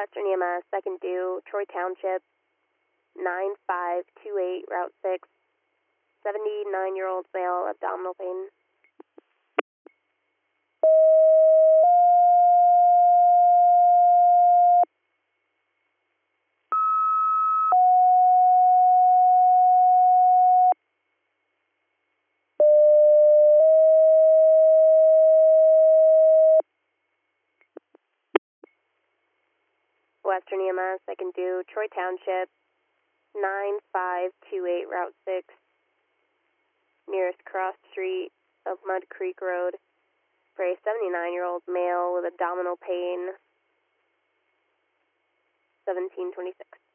Western EMS, second due, Troy Township, 9528, Route 6, 79-year-old male, abdominal pain. Western EMS, second due, Troy Township, 9528, Route 6, nearest cross street of Mud Creek Road, for a 79-year-old male with abdominal pain, 1726.